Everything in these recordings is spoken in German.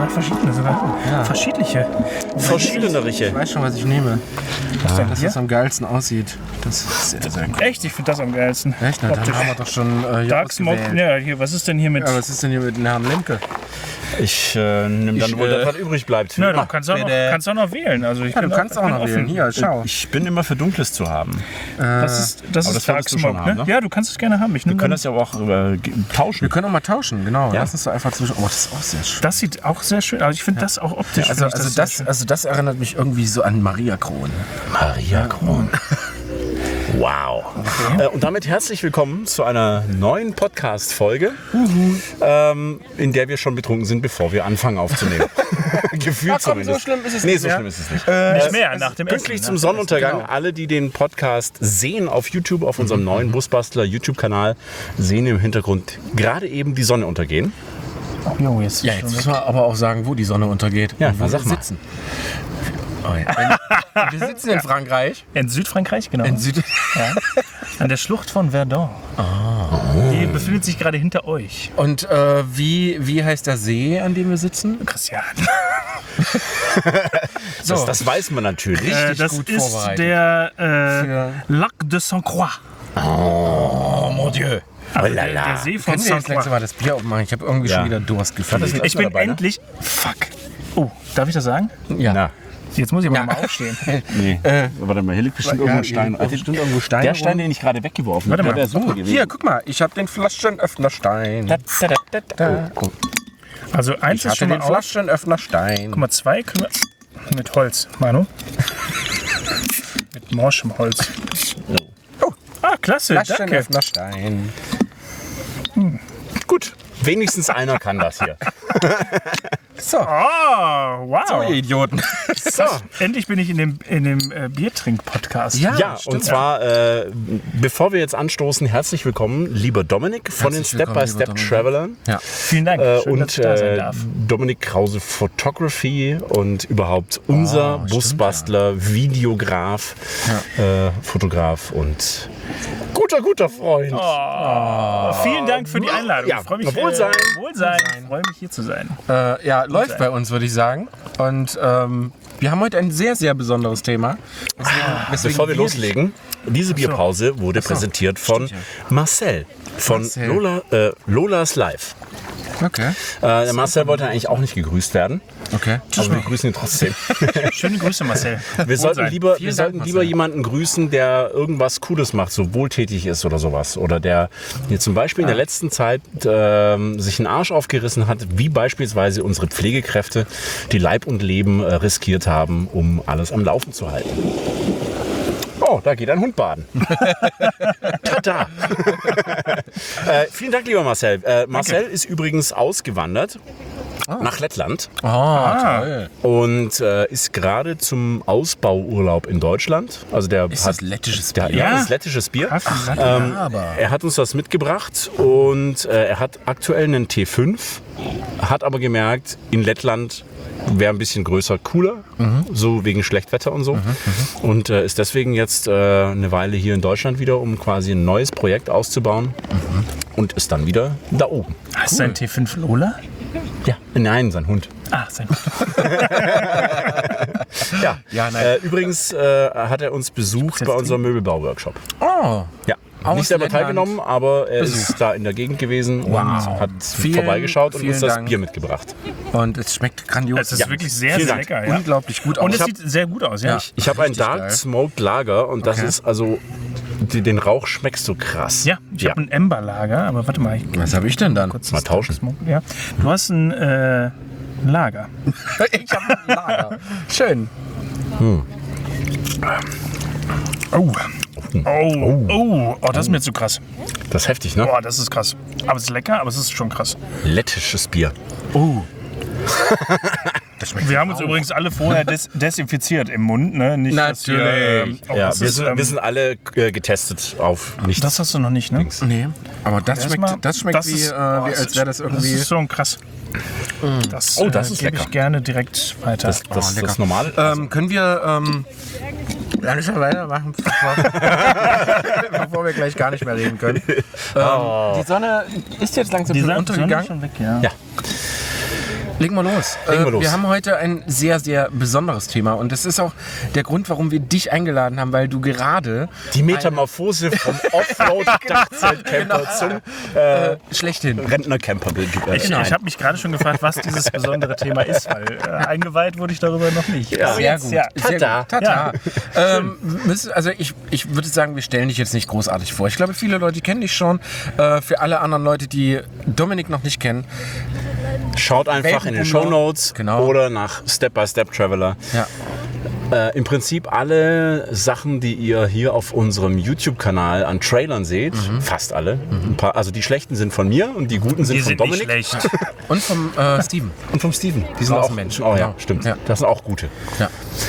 3 verschiedene sogar. Ja. Verschiedene. Ich weiß schon, was ich nehme. Ja. Dass das am geilsten aussieht. Das ist sehr, sehr cool. Echt? Ich finde das am geilsten. Echt? Na, dann haben wir doch schon hier Dark Smoke. ausgewählt. Ja, hier, was ist denn hier mit... Ja, was ist denn hier mit dem Herrn Lemke? Ich nehme dann wohl das, was übrig bleibt. Na, du kannst auch noch wählen. Also ich Ja, du kannst auch noch wählen. Hier, schau. Ich bin immer für Dunkles zu haben. Das ist das Dark wolltest du schon Smoke, ne? haben, ne? Ja, du kannst es gerne haben. Ich Wir nehme können das ja auch tauschen. Wir können auch mal tauschen, genau. Ja. Lass uns doch einfach zwischen. Oh, das ist auch sehr schön. Das sieht auch sehr schön aus. Ich finde das auch optisch. Also, finde ich sehr schön. das erinnert mich irgendwie so an Maria Kron. Maria Kron. Wow. Und damit herzlich willkommen zu einer neuen Podcast-Folge, in der wir schon betrunken sind, bevor wir anfangen aufzunehmen. Gefühlt zumindest. So schlimm ist es Nee, nicht so mehr. schlimm ist es nicht. Nicht mehr nach dem Pünktlich Essen. zum ne? Sonnenuntergang, Genau. alle, die den Podcast sehen auf YouTube, auf unserem neuen Busbastler YouTube-Kanal, sehen im Hintergrund gerade eben die Sonne untergehen. Jo, jetzt Ja, jetzt müssen wir aber auch sagen, wo die Sonne untergeht. Ja, und wo na, sag wir mal. sitzen. Oh ja. Wir sitzen in Frankreich. in Südfrankreich, genau. In Süd Ja. An der Schlucht von Verdun. Die befindet sich gerade hinter euch. Und wie heißt der See, an dem wir sitzen? Christian. So, Das weiß man natürlich. Das gut ist vorbereitet. der Lac de Sainte-Croix. oh mon Dieu. Also la der la. See von Können wir jetzt langsam Sainte-Croix. mal das Bier aufmachen? Ich habe irgendwie Ja. schon wieder Durst gefühlt. Ich bin dabei, ne? endlich... Fuck. Oh, darf ich das sagen? Ja. Na, Jetzt muss ich aber Ja. mal aufstehen. nee. Warte mal, hier liegt bestimmt irgendwo ein Stein. Da bestimmt irgendwo Steine Der Stein, rum. den ich gerade weggeworfen Warte habe, mal. der wäre super gewesen. Hier, guck mal, ich habe den Flaschenöffnerstein. Also eins Ich ist hatte schon mal den auf. Flaschenöffnerstein. Guck mal, 2 können wir... Mit Holz, Manu. Mit morschem Holz. Oh. Ah, klasse, danke. Flaschenöffnerstein. Gut, wenigstens einer kann das hier. So, Oh, wow. so ihr Idioten. So. Endlich bin ich in dem Biertrink-Podcast. Ja, stimmt. und zwar, bevor wir jetzt anstoßen, herzlich willkommen, lieber Dominik von den Herzlich willkommen, Step-by-Step lieber Dominik. Travelern. Ja. Vielen Dank. Schön, dass Und ich da sein darf. Dominik Krause Photography und überhaupt unser stimmt, Busbastler, Videograf, Fotograf und guter Freund. Vielen Dank für die Einladung. Ja, ich freue mich. Wohlsein. Wohlsein. Ich freue mich, hier zu sein. Ja, läuft bei uns, würde ich sagen. Und wir haben heute ein sehr, sehr besonderes Thema. Deswegen Bevor wir loslegen, diese Bierpause wurde präsentiert von Stimmt Marcel von Marcel. Lolas Live. Okay, Der Marcel wollte eigentlich auch nicht gegrüßt werden, okay. aber wir grüßen ihn trotzdem. Schöne Grüße, Marcel. Wir sollten Wohlsein. lieber, Vielen Dank, Marcel. jemanden grüßen, der irgendwas Cooles macht, so wohltätig ist oder sowas. Oder der hier zum Beispiel in der letzten Zeit sich einen Arsch aufgerissen hat, wie beispielsweise unsere Pflegekräfte, die Leib und Leben riskiert haben, um alles am Laufen zu halten. Oh, da geht ein Hund baden. Tada! Vielen Dank, lieber Marcel. Marcel ist übrigens ausgewandert nach Lettland Toll. und ist gerade zum Ausbauurlaub in Deutschland. Also der Ist das lettisches der, Bier? ja, das ist lettisches Bier. Aber Er hat uns das mitgebracht und er hat aktuell einen T5, hat aber gemerkt, in Lettland wäre ein bisschen größer, cooler, so wegen Schlechtwetter und so. Und ist deswegen jetzt eine Weile hier in Deutschland wieder, um quasi ein neues Projekt auszubauen und ist dann wieder da oben. Hast du ein T5 Lola? Ja, nein, sein Hund. Ah, sein Ja, Ja, nein. übrigens hat er uns besucht bei unserem Möbelbau-Workshop. Oh, Ja. Aus Nicht selber Lettland. teilgenommen, aber er ist da in der Gegend gewesen und hat vorbeigeschaut und uns vielen das Dank. Bier mitgebracht. und es schmeckt grandios. Es ist wirklich sehr, vielen sehr Dank. lecker. Ja. unglaublich gut aus. Und es sieht sehr gut aus, ja. Ich habe ein Richtig Dark geil. Smoked Lager und das Okay. ist also, den Rauch schmeckst du krass. Ja, ich habe ein Ember-Lager, aber warte mal. Was habe ich denn dann? Mal tauschen. Ja. Du hast ein Lager. Ich habe ein Lager. Schön. Oh, das ist mir zu krass. Das ist heftig, ne? Boah, das ist krass. Aber es ist lecker, aber es ist schon krass. Lettisches Bier. Wir haben uns übrigens alle vorher desinfiziert im Mund, ne? Nicht, dass wir, Natürlich. auch Ja, das wir ist, sind alle getestet auf nichts. das hast du noch nicht, ne? Nee, aber das Erstmal- schmeckt, das schmeckt wie, ist- als wäre das irgendwie... Das ist schon krass. Das, Oh, das ist gebe lecker. ich gerne direkt weiter. Das lecker. ist normal. können wir langsam weitermachen, bevor wir gleich gar nicht mehr reden können? Die Sonne ist jetzt langsam Die schon Sonne ist untergegangen. schon weg, ja. Ja. Legen wir los. Wir haben heute ein sehr, sehr besonderes Thema und das ist auch der Grund, warum wir dich eingeladen haben, weil du gerade die Metamorphose vom Offroad-Dachzeltcamper zum schlechthin Rentnercamper. Ich habe mich gerade schon gefragt, was dieses besondere Thema ist, weil eingeweiht wurde ich darüber noch nicht. Ja. Sehr gut. Ja. Tada. Tata. Also ich würde sagen, wir stellen dich jetzt nicht großartig vor. Ich glaube, viele Leute kennen dich schon. Für alle anderen Leute, die Dominik noch nicht kennen, schaut einfach in den Shownotes oder nach Step by Step Traveler. Ja. Im Prinzip alle Sachen, die ihr hier auf unserem YouTube-Kanal an Trailern seht, fast alle. Ein paar, also die schlechten sind von mir und die guten sind von Dominik. Nicht schlecht. Und vom Steven. Und vom Steven. Die sind auch Menschen. Oh ja, stimmt. Ja. Das sind auch gute. Ja.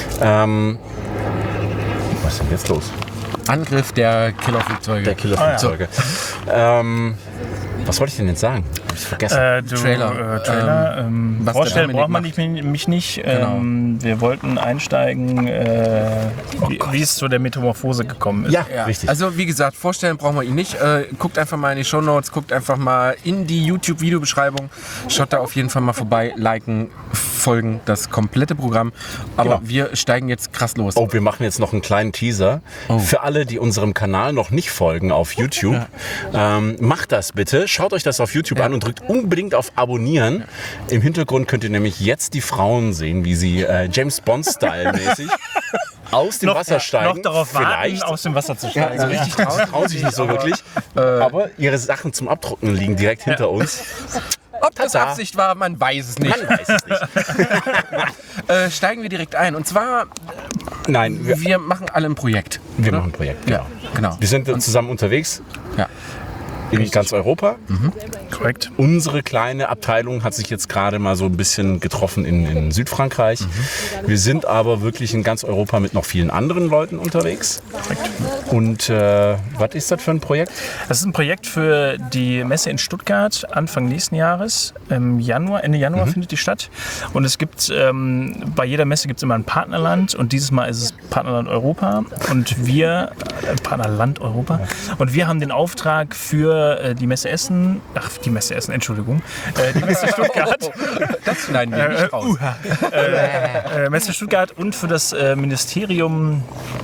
Was ist denn jetzt los? Angriff der Killerflugzeuge. Der Killerflugzeuge. Was wollte ich denn jetzt sagen? Hab ich vergessen. Trailer. Vorstellen braucht man mich nicht. Wir wollten einsteigen, wie es zu der Metamorphose gekommen ist. Ja, richtig. Also wie gesagt, vorstellen brauchen wir ihn nicht. Guckt einfach mal in die Shownotes, guckt einfach mal in die YouTube-Videobeschreibung. Schaut da auf jeden Fall mal vorbei, liken, folgen, das komplette Programm. Aber wir steigen jetzt krass los. Oh, wir machen jetzt noch einen kleinen Teaser. Für alle, die unserem Kanal noch nicht folgen auf YouTube, macht das bitte. Schaut euch das auf YouTube an und drückt unbedingt auf Abonnieren. Im Hintergrund könnt ihr nämlich jetzt die Frauen sehen, wie sie James Bond-Style-mäßig aus dem Wasser steigen. Noch darauf warten, aus dem Wasser zu steigen. Also richtig trauen sich nicht so wirklich. Aber ihre Sachen zum Abtrocknen liegen direkt hinter uns. Ob das Absicht war, man weiß es nicht. Man weiß es nicht. Steigen wir direkt ein. Und zwar, nein, wir machen alle ein Projekt. Wir machen ein Projekt, genau. Ja, genau. Wir sind zusammen unterwegs. Ja. In ganz Europa. Korrekt. Unsere kleine Abteilung hat sich jetzt gerade mal so ein bisschen getroffen in Südfrankreich. Wir sind aber wirklich in ganz Europa mit noch vielen anderen Leuten unterwegs. Korrekt. Und was ist das für ein Projekt? Das ist ein Projekt für die Messe in Stuttgart Anfang nächsten Jahres. Ende Januar findet die statt. Und es gibt, bei jeder Messe gibt es immer ein Partnerland. Und dieses Mal ist es Partnerland Europa. Und wir, Und wir haben den Auftrag für die Messe Essen, die Messe Stuttgart. Das schneiden wir nicht raus. Messe Stuttgart und für das Ministerium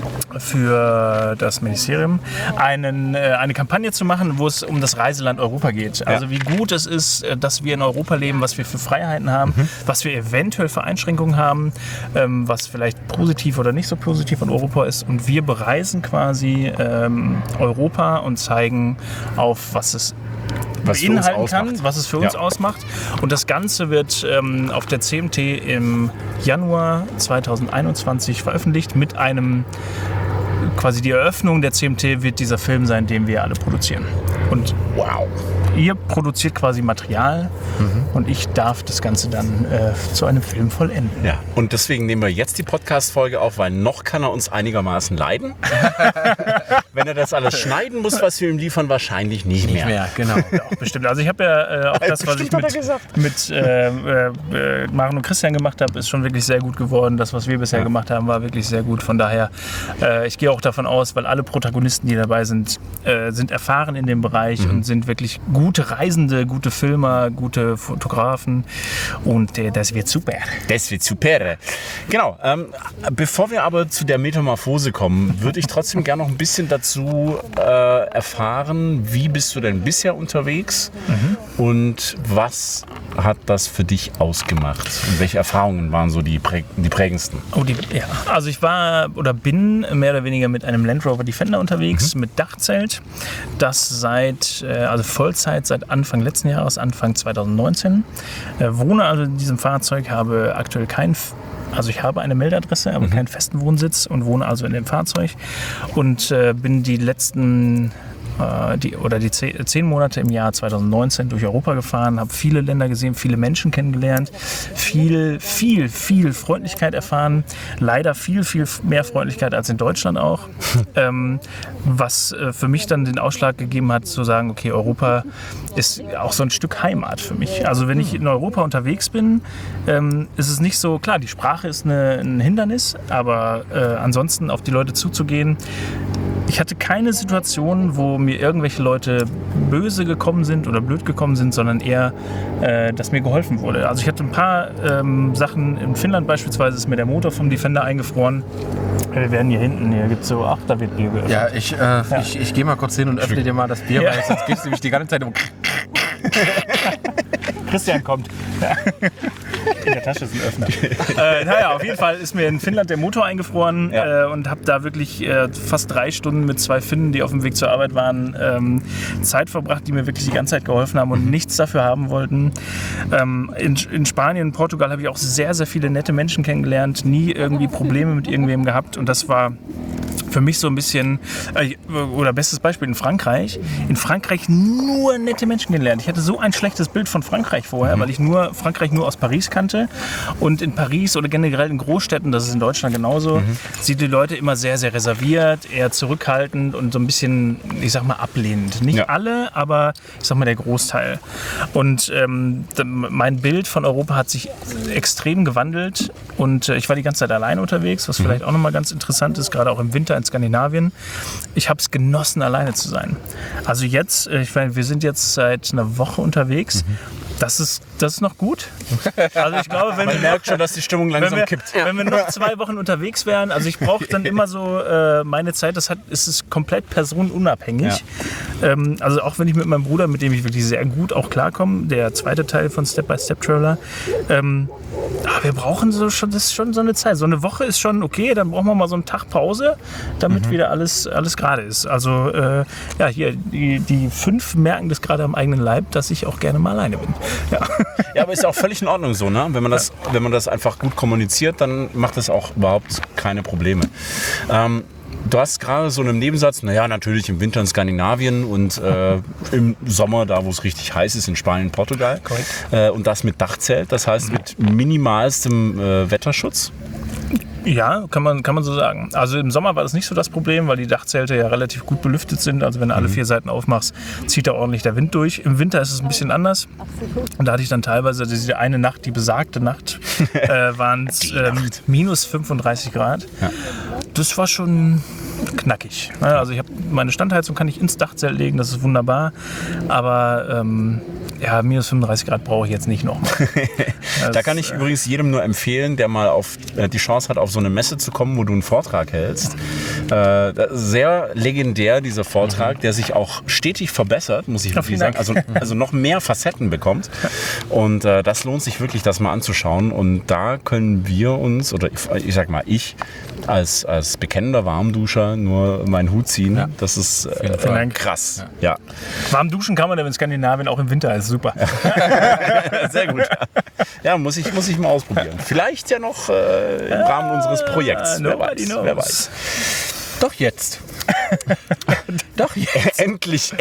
eine Kampagne zu machen, wo es um das Reiseland Europa geht. Also wie gut es ist, dass wir in Europa leben, was wir für Freiheiten haben, was wir eventuell für Einschränkungen haben, was vielleicht positiv oder nicht so positiv an Europa ist. Und wir bereisen quasi Europa und zeigen auf, was es beinhalten kann, was es für uns ausmacht. Und das Ganze wird auf der CMT im Januar 2021 veröffentlicht mit einem, quasi die Eröffnung der CMT wird dieser Film sein, den wir alle produzieren. Und ihr produziert quasi Material und ich darf das Ganze dann zu einem Film vollenden. Ja, und deswegen nehmen wir jetzt die Podcast-Folge auf, weil noch kann er uns einigermaßen leiden. Wenn er das alles schneiden muss, was wir ihm liefern, wahrscheinlich nicht mehr. Genau. Doch, bestimmt. Also ich habe ja auch das, was ich mit Maren und Christian gemacht habe, ist schon wirklich sehr gut geworden. Das, was wir bisher gemacht haben, war wirklich sehr gut. Von daher, ich gehe auch davon aus, weil alle Protagonisten, die dabei sind, sind erfahren in dem Bereich und sind wirklich gute Reisende, gute Filmer, gute Fotografen und das wird super. Das wird super. Genau. Bevor wir aber zu der Metamorphose kommen, würde ich trotzdem gerne noch ein bisschen dazu erfahren, wie bist du denn bisher unterwegs und was hat das für dich ausgemacht und welche Erfahrungen waren so die prägendsten? Also ich bin mehr oder weniger mit einem Land Rover Defender unterwegs, mit Dachzelt, das also Vollzeit seit Anfang letzten Jahres, Anfang 2019. Wohne also in diesem Fahrzeug, habe aktuell ich habe eine Meldadresse, aber keinen festen Wohnsitz und wohne also in dem Fahrzeug und bin die letzten 10 Monate im Jahr 2019 durch Europa gefahren, habe viele Länder gesehen, viele Menschen kennengelernt, viel Freundlichkeit erfahren, leider viel mehr Freundlichkeit als in Deutschland auch, was für mich dann den Ausschlag gegeben hat, zu sagen, okay, Europa ist auch so ein Stück Heimat für mich. Also wenn ich in Europa unterwegs bin, ist es nicht so, klar, die Sprache ist ein Hindernis, aber ansonsten auf die Leute zuzugehen, ich hatte keine Situation, wo mir irgendwelche Leute böse gekommen sind oder blöd gekommen sind, sondern eher, dass mir geholfen wurde. Also ich hatte ein paar Sachen, in Finnland beispielsweise ist mir der Motor vom Defender eingefroren. Wir werden hier hinten, hier gibt es so, da wird Bier geöffnet. Ja, ich gehe mal kurz hin und öffne dir mal das Bier, weil sonst gibst du mich die ganze Zeit um. Christian kommt. In der Tasche ist ein Öffner. Naja, auf jeden Fall ist mir in Finnland der Motor eingefroren und habe da wirklich fast 3 Stunden mit 2 Finnen, die auf dem Weg zur Arbeit waren, Zeit verbracht, die mir wirklich die ganze Zeit geholfen haben und nichts dafür haben wollten. In Spanien und Portugal habe ich auch sehr, sehr viele nette Menschen kennengelernt, nie irgendwie Probleme mit irgendwem gehabt und das war für mich so ein bisschen, oder bestes Beispiel in Frankreich. In Frankreich nur nette Menschen kennengelernt. Ich hatte so ein schlechtes Bild von Frankreich vorher, weil ich Frankreich nur aus Paris kannte. Und in Paris oder generell in Großstädten, das ist in Deutschland genauso, sind die Leute immer sehr, sehr reserviert, eher zurückhaltend und so ein bisschen, ich sag mal, ablehnend. Nicht alle, aber ich sag mal der Großteil. Und mein Bild von Europa hat sich extrem gewandelt und ich war die ganze Zeit alleine unterwegs, was vielleicht auch nochmal ganz interessant ist, gerade auch im Winter in Skandinavien. Ich habe es genossen, alleine zu sein. Also jetzt, ich meine, wir sind jetzt seit einer Woche unterwegs. Das ist noch gut. Also ich glaube, wenn Man merkt schon, dass die Stimmung langsam kippt. Wenn wir noch 2 Wochen unterwegs wären, also ich brauche dann immer so meine Zeit, ist komplett personenunabhängig. Ja. Also auch wenn ich mit meinem Bruder, mit dem ich wirklich sehr gut auch klarkomme, der zweite Teil von Step by Step Traveler, aber wir brauchen das ist schon so eine Zeit. So eine Woche ist schon okay, dann brauchen wir mal so einen Tag Pause, damit wieder alles gerade ist. Also hier, die 5 merken das gerade am eigenen Leib, dass ich auch gerne mal alleine bin. Ja, aber ist ja auch völlig in Ordnung so, ne? Wenn man das einfach gut kommuniziert, dann macht das auch überhaupt keine Probleme. Du hast gerade so einen Nebensatz, naja, natürlich im Winter in Skandinavien und im Sommer, da wo es richtig heiß ist, in Spanien, Portugal. Korrekt. Und das mit Dachzelt, das heißt mit minimalstem Wetterschutz. Ja, kann man so sagen. Also im Sommer war das nicht so das Problem, weil die Dachzelte ja relativ gut belüftet sind. Also wenn du alle 4 Seiten aufmachst, zieht da ordentlich der Wind durch. Im Winter ist es ein bisschen anders. Und da hatte ich dann teilweise diese eine Nacht, die besagte Nacht, waren es minus 35 Grad. Ja. Das war schon knackig. Also ich habe meine Standheizung kann ich ins Dachzelt legen, das ist wunderbar. Aber minus 35 Grad brauche ich jetzt nicht nochmal. Da kann ich übrigens jedem nur empfehlen, der mal die Chance hat, auf so eine Messe zu kommen, wo du einen Vortrag hältst. Sehr legendär, dieser Vortrag, der sich auch stetig verbessert, muss ich wirklich sagen. Also noch mehr Facetten bekommt. Und das lohnt sich wirklich, das mal anzuschauen. Und da können wir uns, oder ich sag mal, ich als bekennender Warmduscher nur meinen Hut ziehen. Ja. Das ist krass. Ja. Warm duschen kann man in Skandinavien auch im Winter, ist super. Sehr gut. Ja, muss ich mal ausprobieren. Vielleicht ja noch im Rahmen unseres Projekts. Wer weiß. Doch jetzt. Doch jetzt. Endlich.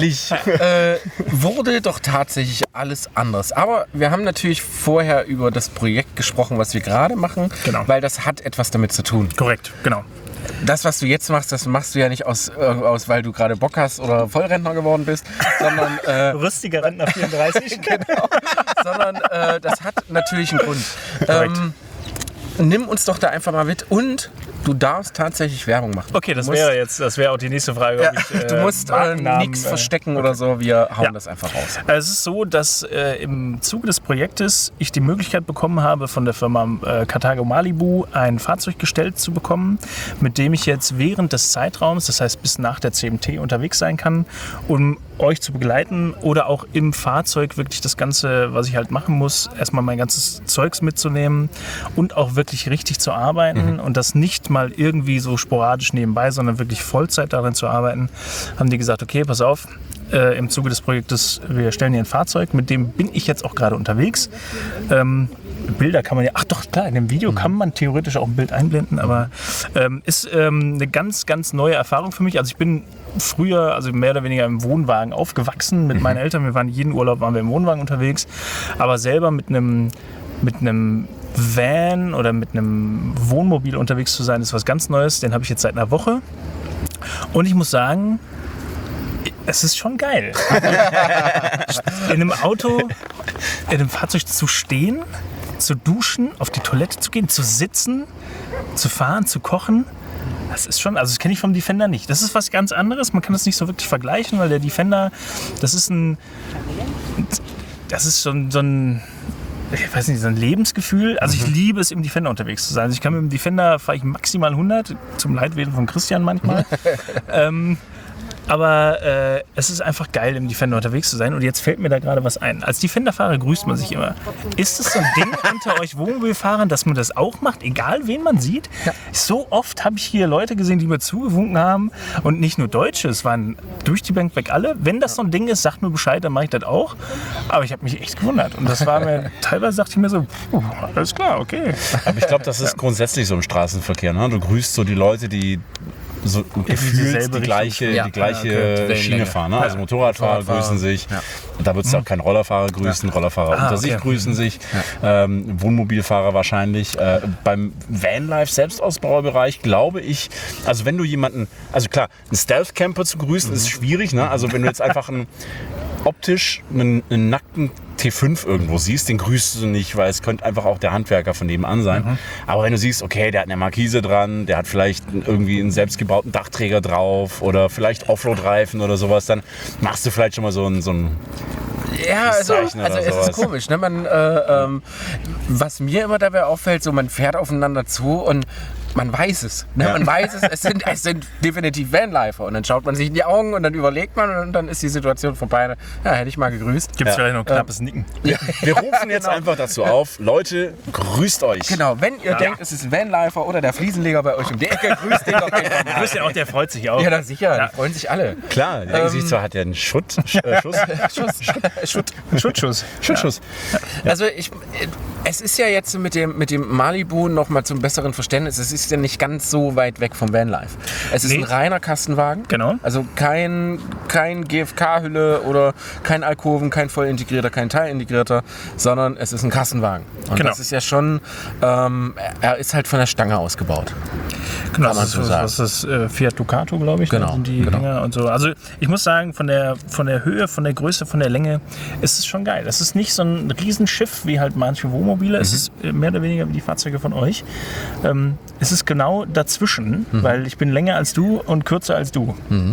Wurde doch tatsächlich alles anders. Aber wir haben natürlich vorher über das Projekt gesprochen, was wir gerade machen, weil das hat etwas damit zu tun. Korrekt, genau. Das, was du jetzt machst, das machst du ja nicht aus weil du gerade Bock hast oder Vollrentner geworden bist, sondern rüstiger Rentner 34. Genau. Sondern das hat natürlich einen Grund. Nimm uns doch da einfach mal mit und du darfst tatsächlich Werbung machen. Okay, das wäre auch die nächste Frage. Ja, du musst nichts verstecken oder so, wir hauen das einfach raus. Es ist so, dass im Zuge des Projektes ich die Möglichkeit bekommen habe, von der Firma Carthago Malibu ein Fahrzeug gestellt zu bekommen, mit dem ich jetzt während des Zeitraums, das heißt bis nach der CMT, unterwegs sein kann, um euch zu begleiten oder auch im Fahrzeug wirklich das Ganze, was ich halt machen muss, erstmal mein ganzes Zeugs mitzunehmen und auch wirklich richtig zu arbeiten und das nicht mal irgendwie so sporadisch nebenbei, sondern wirklich Vollzeit darin zu arbeiten, haben die gesagt, okay, pass auf, im Zuge des Projektes, wir stellen hier ein Fahrzeug, mit dem bin ich jetzt auch gerade unterwegs. Bilder kann man ja, ach doch, klar, in dem Video kann man theoretisch auch ein Bild einblenden, aber ist eine ganz, ganz neue Erfahrung für mich. Also ich bin früher, also mehr oder weniger im Wohnwagen aufgewachsen mit meinen Eltern. Wir waren jeden Urlaub waren wir im Wohnwagen unterwegs, aber selber mit einem Van oder mit einem Wohnmobil unterwegs zu sein, ist was ganz Neues. Den habe ich jetzt seit einer Woche und ich muss sagen, es ist schon geil. In einem Auto, in einem Fahrzeug zu stehen, zu duschen, auf die Toilette zu gehen, zu sitzen, zu fahren, zu kochen. das ist schon, also das kenne ich vom Defender nicht. Das ist was ganz anderes, man kann das nicht so wirklich vergleichen, weil der Defender, das ist so ein ich weiß nicht, so ein Lebensgefühl. Also ich liebe es, im Defender unterwegs zu sein. Also ich kann mit dem Defender, fahre ich maximal 100, zum Leidwesen von Christian manchmal. Aber es ist einfach geil, im Defender unterwegs zu sein. Und jetzt fällt mir da gerade was ein. Als Defender-Fahrer grüßt man sich immer. Ist es so ein Ding unter euch Wohnmobilfahrern, dass man das auch macht, egal wen man sieht? Ja. So oft habe ich hier Leute gesehen, die mir zugewunken haben. Und nicht nur Deutsche, es waren durch die Bank weg alle. Wenn das so ein Ding ist, sagt mir Bescheid, dann mache ich das auch. Aber ich habe mich echt gewundert. Und das war mir, teilweise dachte ich mir so, alles klar, okay. Aber ich glaube, das ist grundsätzlich so im Straßenverkehr. Ne? Du grüßt so die Leute, die so gefühlt die gleiche Schiene fahren. Ne? Also Motorradfahrer grüßen sich. Ja. Da wird es auch kein Rollerfahrer grüßen. Rollerfahrer unter sich grüßen sich. Ja. Wohnmobilfahrer wahrscheinlich. Beim Vanlife-Selbstausbaubereich glaube ich, also wenn du jemanden, also klar, einen Stealth-Camper zu grüßen ist schwierig. Ne? Also wenn du jetzt einfach optisch einen nackten T5 irgendwo siehst, den grüßt du nicht, weil es könnte einfach auch der Handwerker von nebenan sein. Aber wenn du siehst, okay, der hat eine Markise dran, der hat vielleicht irgendwie einen selbstgebauten Dachträger drauf oder vielleicht Offroad-Reifen oder sowas, dann machst du vielleicht schon mal so ein ja, also es ist komisch. Ne? Was mir immer dabei auffällt, so man fährt aufeinander zu und man weiß es. Ne? Ja. Man weiß es, es sind definitiv Vanlifer. Und dann schaut man sich in die Augen und dann überlegt man und dann ist die Situation vorbei. Ja, hätte ich mal gegrüßt. Gibt es vielleicht noch ein knappes Nicken. Ja. Wir rufen jetzt einfach dazu auf, Leute, grüßt euch. Genau, wenn ihr denkt, es ist ein Vanlifer oder der Fliesenleger bei euch um die Ecke, grüßt den doch einfach mal. Grüßt den auch, der freut sich auch. Ja, dann sicher, die freuen sich alle. Klar, der denken sich zwar, hat er einen Schuttschuss. Schuttschuss. Ja. Also es ist ja jetzt mit dem Malibu noch mal zum besseren Verständnis, es ist ja nicht ganz so weit weg vom Vanlife. Es ist ein reiner Kastenwagen. Genau. Also kein GFK-Hülle oder kein Alkoven, kein voll integrierter, kein teilintegrierter, sondern es ist ein Kastenwagen. Und das ist ja schon, er ist halt von der Stange ausgebaut. Genau, das ist Fiat Ducato, glaube ich. Genau. Sind die Dinger und so. Also ich muss sagen, von der Höhe, von der Größe, von der Länge ist es schon geil. Es ist nicht so ein Riesenschiff wie halt manche Wohnmobile. Es ist mehr oder weniger wie die Fahrzeuge von euch. Es ist genau dazwischen, weil ich bin länger als du und kürzer als du.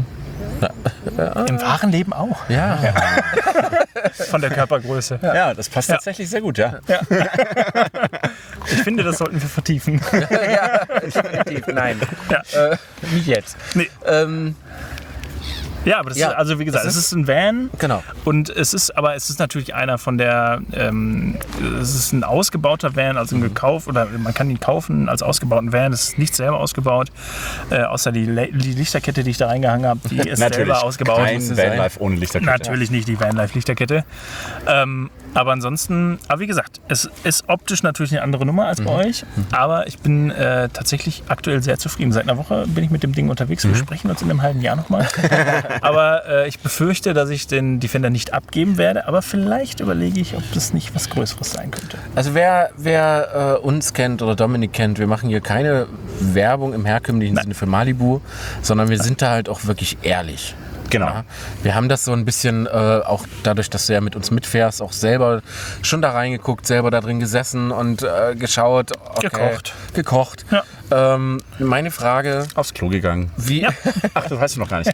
Im wahren Leben auch. Ja. Von der Körpergröße. Ja, das passt tatsächlich sehr gut, ja. Ich finde, das sollten wir vertiefen. Ja, definitiv. Nein. Ja. Nicht jetzt. Nee. Ja, aber das ist, also wie gesagt, es ist ein Van. Genau. Und es ist natürlich einer von der, es ist ein ausgebauter Van, also ein gekauft, oder man kann ihn kaufen als ausgebauten Van. Es ist nicht selber ausgebaut, außer die Lichterkette, die ich da reingehangen habe, die ist selber ausgebaut. Kein Vanlife ohne Lichterkette. Natürlich nicht die Vanlife-Lichterkette. Aber ansonsten, wie gesagt, es ist optisch natürlich eine andere Nummer als bei euch, aber ich bin tatsächlich aktuell sehr zufrieden. Seit einer Woche bin ich mit dem Ding unterwegs. Wir sprechen uns in einem halben Jahr nochmal. Aber ich befürchte, dass ich den Defender nicht abgeben werde, aber vielleicht überlege ich, ob das nicht was Größeres sein könnte. Also wer uns kennt oder Dominik kennt, wir machen hier keine Werbung im herkömmlichen Sinne für Malibu, sondern wir sind da halt auch wirklich ehrlich. Genau. Ja, wir haben das so ein bisschen, auch dadurch, dass du ja mit uns mitfährst, auch selber schon da reingeguckt, selber da drin gesessen und geschaut. Okay, gekocht. Ja. Meine Frage... Aufs Klo gegangen. Wie? Ja. Ach, das weißt du noch gar nicht.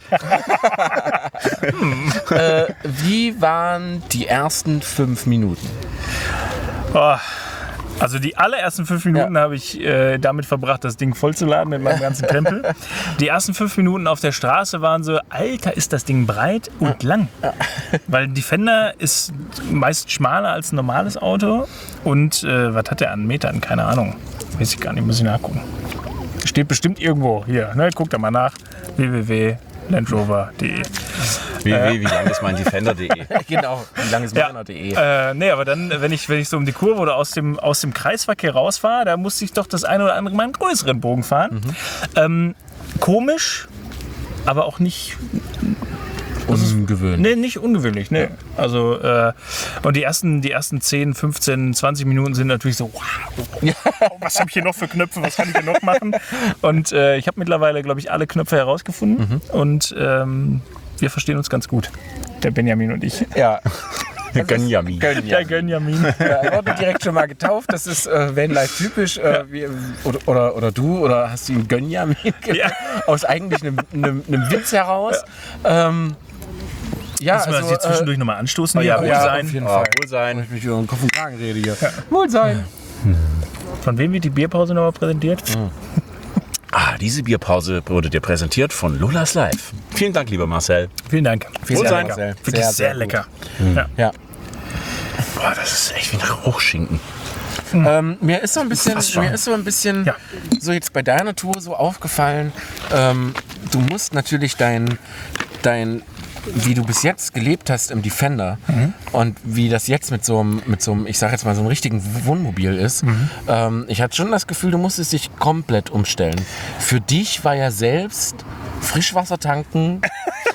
Wie waren die ersten 5 Minuten? Oh. Also die allerersten 5 Minuten habe ich damit verbracht, das Ding vollzuladen mit meinem ganzen Krempel. Die ersten 5 Minuten auf der Straße waren so, Alter, ist das Ding breit und lang. Weil ein Defender ist meist schmaler als ein normales Auto. Und was hat der an Metern? Keine Ahnung. Weiß ich gar nicht, muss ich nachgucken. Steht bestimmt irgendwo hier. Ne? Guckt da mal nach. www.landrover.de wie lang ist mein Defender.de. Genau, wie lang ist meiner.de. Nee, aber dann, wenn ich so um die Kurve oder aus dem Kreisverkehr rausfahre, da musste ich doch das eine oder andere mal einen größeren Bogen fahren. Komisch, aber auch nicht... Ungewöhnlich. Nee, nicht ungewöhnlich. Nee. Also, und die ersten 10, 15, 20 Minuten sind natürlich so, wow, was habe ich hier noch für Knöpfe, was kann ich hier noch machen? Und ich habe mittlerweile, glaube ich, alle Knöpfe herausgefunden und wir verstehen uns ganz gut, der Benjamin und ich. Ja. Gönjamin. Der Gönjamin. Er wurde direkt schon mal getauft. Das ist Vanlife typisch. Oder du, oder hast du ihn Gönjamin genannt? Ja. Aus eigentlich einem Witz heraus. Müssen wir das hier zwischendurch nochmal anstoßen? Ja, Wohl ja, sein. auf jeden Fall. Wohlsein. Ich mich über den Kopf und Kragen rede hier. Wohl sein. Von wem wird die Bierpause nochmal präsentiert? Diese Bierpause wurde dir präsentiert von Lulas Live. Vielen Dank, lieber Marcel. Vielen Dank. Wohlsein. Marcel. Wirklich sehr, gut. lecker. Ja. Boah, das ist echt wie nach Hochschinken. Mir ist so ein bisschen, Ja. so jetzt bei deiner Tour so aufgefallen, du musst natürlich dein wie du bis jetzt gelebt hast im Defender und wie das jetzt mit so einem, ich sag jetzt mal, so einem richtigen Wohnmobil ist. Ich hatte schon das Gefühl, du musstest dich komplett umstellen. Für dich war ja selbst Frischwasser tanken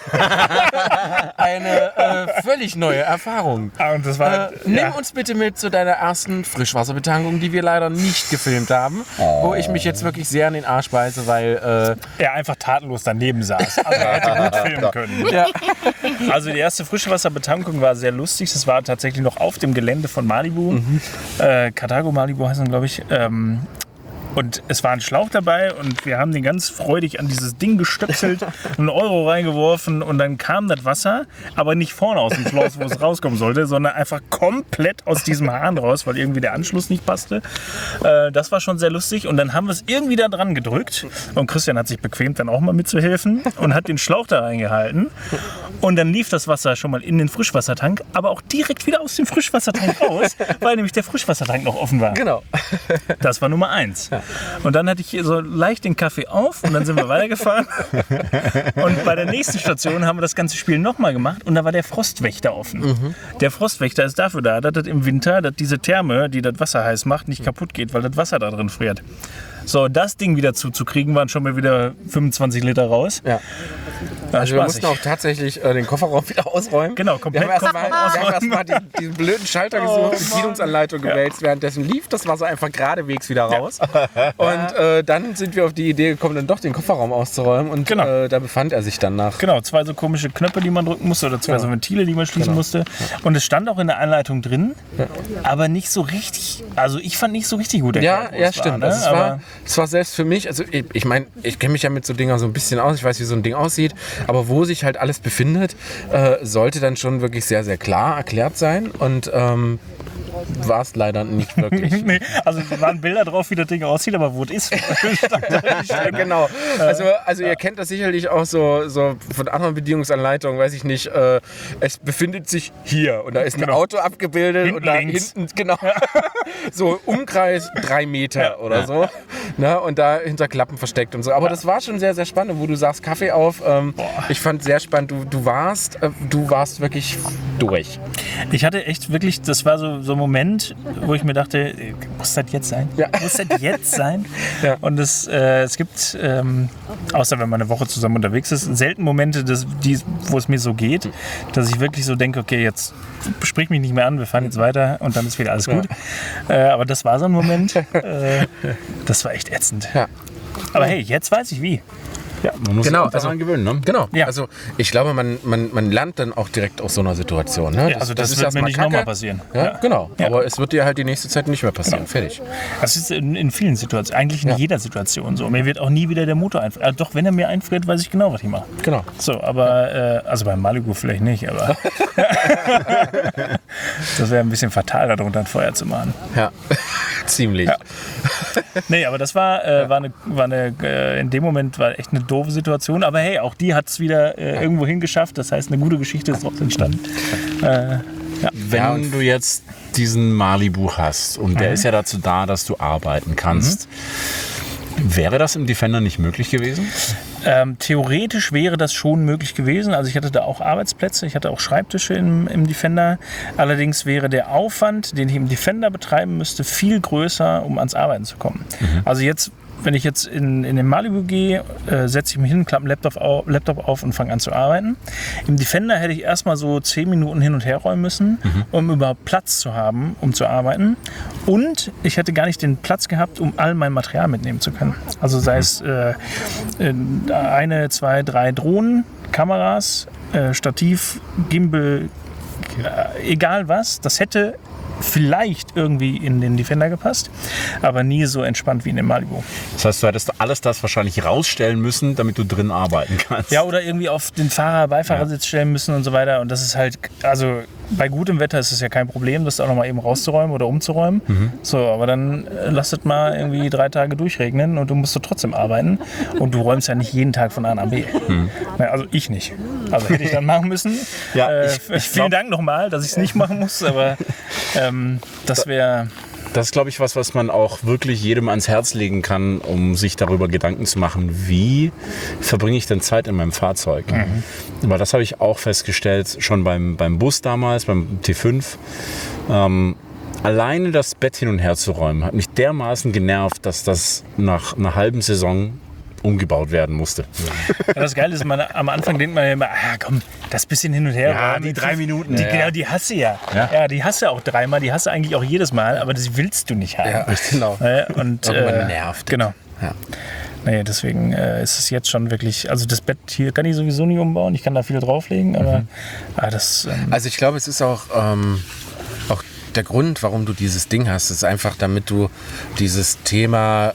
eine völlig neue Erfahrung. Und das war, Nimm uns bitte mit zu deiner ersten Frischwasserbetankung, die wir leider nicht gefilmt haben, wo ich mich jetzt wirklich sehr an den Arsch beiße, weil er einfach tatenlos daneben saß. Also er hätte gut filmen können. ja. Also die erste Frischwasserbetankung war sehr lustig. Das war tatsächlich noch auf dem Gelände von Malibu. Carthago Malibu heißt es, glaube ich. Und es war ein Schlauch dabei und wir haben den ganz freudig an dieses Ding gestöpselt, einen Euro reingeworfen und dann kam das Wasser, aber nicht vorne aus dem Schloss, wo es rauskommen sollte, sondern einfach komplett aus diesem Hahn raus, weil irgendwie der Anschluss nicht passte. Das war schon sehr lustig und dann haben wir es irgendwie da dran gedrückt und Christian hat sich bequemt, dann auch mal mitzuhelfen und hat den Schlauch da reingehalten und dann lief das Wasser schon mal in den Frischwassertank, aber auch direkt wieder aus dem Frischwassertank raus, weil nämlich der Frischwassertank noch offen war. Genau. Das war Nummer 1. Und dann hatte ich hier so leicht den Kaffee auf und dann sind wir weitergefahren. Und bei der nächsten Station haben wir das ganze Spiel nochmal gemacht und da war der Frostwächter offen. Der Frostwächter ist dafür da, dass das im Winter, dass diese Therme, die das Wasser heiß macht, nicht kaputt geht, weil das Wasser da drin friert. So, das Ding wieder zuzukriegen, waren schon mal wieder 25 Liter raus. Ja. Also wir mussten auch tatsächlich den Kofferraum wieder ausräumen. Genau, komplett Wir haben erstmal diesen blöden Schalter gesucht, die Bedienungsanleitung gewälzt. Währenddessen lief das Wasser einfach geradewegs wieder raus. Und dann sind wir auf die Idee gekommen, dann doch den Kofferraum auszuräumen. Und da befand er sich dann nach. Genau, 2 so komische Knöpfe, die man drücken musste oder 2 so Ventile, die man schließen musste. Und es stand auch in der Anleitung drin, aber nicht so richtig, also ich fand nicht so richtig gut erklärt, Ja, stimmt. War, ne? Also es war selbst für mich, also ich meine, ich kenne mich ja mit so Dingern so ein bisschen aus, ich weiß, wie so ein Ding aussieht, aber wo sich halt alles befindet, sollte dann schon wirklich sehr, sehr klar erklärt sein und war es leider nicht wirklich. Nee, also da waren Bilder drauf, wie das Ding aussieht, aber wo es ist. Ja, genau. Also ihr kennt das sicherlich auch so von anderen Bedienungsanleitungen, weiß ich nicht, es befindet sich hier und da ist ein Auto abgebildet Hinten und da links. hinten, genau, so Umkreis 3 Meter oder so, ne, und da hinter Klappen versteckt und so. Aber das war schon sehr, sehr spannend, wo du sagst, Kaffee auf. Ich fand sehr spannend, du warst wirklich durch. Ich hatte echt wirklich, das war so ein Moment, wo ich mir dachte, muss das jetzt sein? Ja. Muss das jetzt sein? Ja. Und es gibt, außer wenn man eine Woche zusammen unterwegs ist, selten Momente, wo es mir so geht, dass ich wirklich so denke, okay, jetzt sprich mich nicht mehr an, wir fahren jetzt weiter und dann ist wieder alles gut. Aber das war so ein Moment, das war echt ätzend. Ja. Aber hey, jetzt weiß ich wie. Ja, man muss sich auch daran gewöhnen, ne? Genau, Ja. also ich glaube, man lernt dann auch direkt aus so einer Situation. Ne? Also das ist wird mir erstmal nicht Kacke. nochmal passieren. Ja, genau. Ja. Aber es wird dir halt die nächste Zeit nicht mehr passieren. Fertig. Das ist in vielen Situationen, eigentlich in jeder Situation so. Mir wird auch nie wieder der Motor einfrieren. Doch, wenn er mir einfriert, weiß ich genau, was ich mache. Genau. So, aber, also beim Malibu vielleicht nicht, aber das wäre ein bisschen fatal, darunter ein Feuer zu machen. Ja, ziemlich. Ja. Nee, aber das war in dem Moment war echt eine doofe Situation. Aber hey, auch die hat es wieder irgendwo hingeschafft. Das heißt, eine gute Geschichte ist daraus entstanden. Wenn du jetzt diesen Malibu hast und der ist ja dazu da, dass du arbeiten kannst, wäre das im Defender nicht möglich gewesen? Theoretisch wäre das schon möglich gewesen. Also ich hatte da auch Arbeitsplätze, ich hatte auch Schreibtische im Defender. Allerdings wäre der Aufwand, den ich im Defender betreiben müsste, viel größer, um ans Arbeiten zu kommen. Also jetzt, wenn ich jetzt in den Malibu gehe, setze ich mich hin, klappe einen Laptop auf und fange an zu arbeiten. Im Defender hätte ich erstmal so 10 Minuten hin und her räumen müssen, um überhaupt Platz zu haben, um zu arbeiten. Und ich hätte gar nicht den Platz gehabt, um all mein Material mitnehmen zu können. Also sei es 1, 2, 3 Drohnen, Kameras, Stativ, Gimbal, egal was, das hätte vielleicht irgendwie in den Defender gepasst, aber nie so entspannt wie in dem Malibu. Das heißt, du hättest alles das wahrscheinlich rausstellen müssen, damit du drin arbeiten kannst. Ja, oder irgendwie auf den Beifahrersitz stellen müssen und so weiter. Und das ist halt, also bei gutem Wetter ist es ja kein Problem, das auch noch mal eben rauszuräumen oder umzuräumen. So, aber dann lasst es mal irgendwie 3 Tage durchregnen und du musst so trotzdem arbeiten. Und du räumst ja nicht jeden Tag von A nach B. Ja, also ich nicht. Also hätte ich dann machen müssen. Ja, vielen Dank nochmal, dass ich es nicht machen muss, aber das wäre... Das ist, glaube ich, was man auch wirklich jedem ans Herz legen kann, um sich darüber Gedanken zu machen, wie verbringe ich denn Zeit in meinem Fahrzeug. Aber das habe ich auch festgestellt, schon beim Bus damals, beim T5. Alleine das Bett hin und her zu räumen, hat mich dermaßen genervt, dass das nach einer halben Saison umgebaut werden musste. Ja, das Geile ist, am Anfang denkt man ja immer, komm, das bisschen hin und her. Ja, die 3 Minuten. Genau, die hast du ja. Ja, die hast du auch 3-mal, die hast du eigentlich auch jedes Mal, aber das willst du nicht haben. Ja, genau. Und irgendwann nervt. Genau. Ja. Nee, deswegen ist es jetzt schon wirklich, also das Bett hier kann ich sowieso nicht umbauen, ich kann da viel drauflegen, aber das... Also ich glaube, es ist auch der Grund, warum du dieses Ding hast, ist einfach, damit du dieses Thema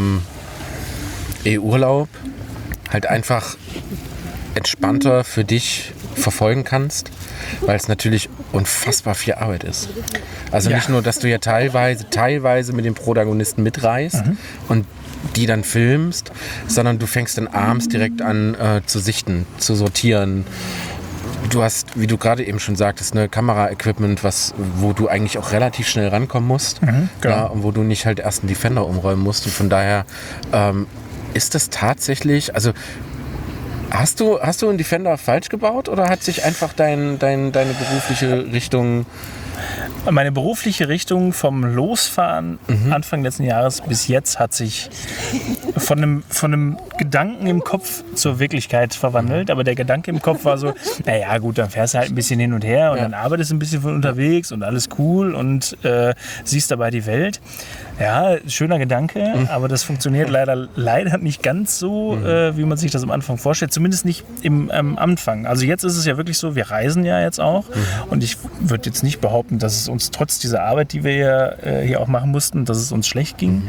Urlaub halt einfach entspannter für dich verfolgen kannst, weil es natürlich unfassbar viel Arbeit ist. Also nicht nur, dass du ja teilweise mit den Protagonisten mitreist und die dann filmst, sondern du fängst dann abends direkt an zu sichten, zu sortieren. Du hast, wie du gerade eben schon sagtest, eine Kamera-Equipment, wo du eigentlich auch relativ schnell rankommen musst, genau. Ja, und wo du nicht halt erst einen Defender umräumen musst. Und von daher ist das tatsächlich, also hast du einen Defender falsch gebaut oder hat sich einfach deine berufliche Richtung... Meine berufliche Richtung vom Losfahren Anfang letzten Jahres bis jetzt hat sich von einem Gedanken im Kopf zur Wirklichkeit verwandelt. Aber der Gedanke im Kopf war so, naja gut, dann fährst du halt ein bisschen hin und her und dann arbeitest du ein bisschen von unterwegs und alles cool und siehst dabei die Welt. Ja, schöner Gedanke, aber das funktioniert leider nicht ganz so, wie man sich das am Anfang vorstellt. Zumindest nicht im Anfang. Also jetzt ist es ja wirklich so, wir reisen ja jetzt auch und ich würde jetzt nicht behaupten, dass es uns trotz dieser Arbeit, die wir hier auch machen mussten, dass es uns schlecht ging.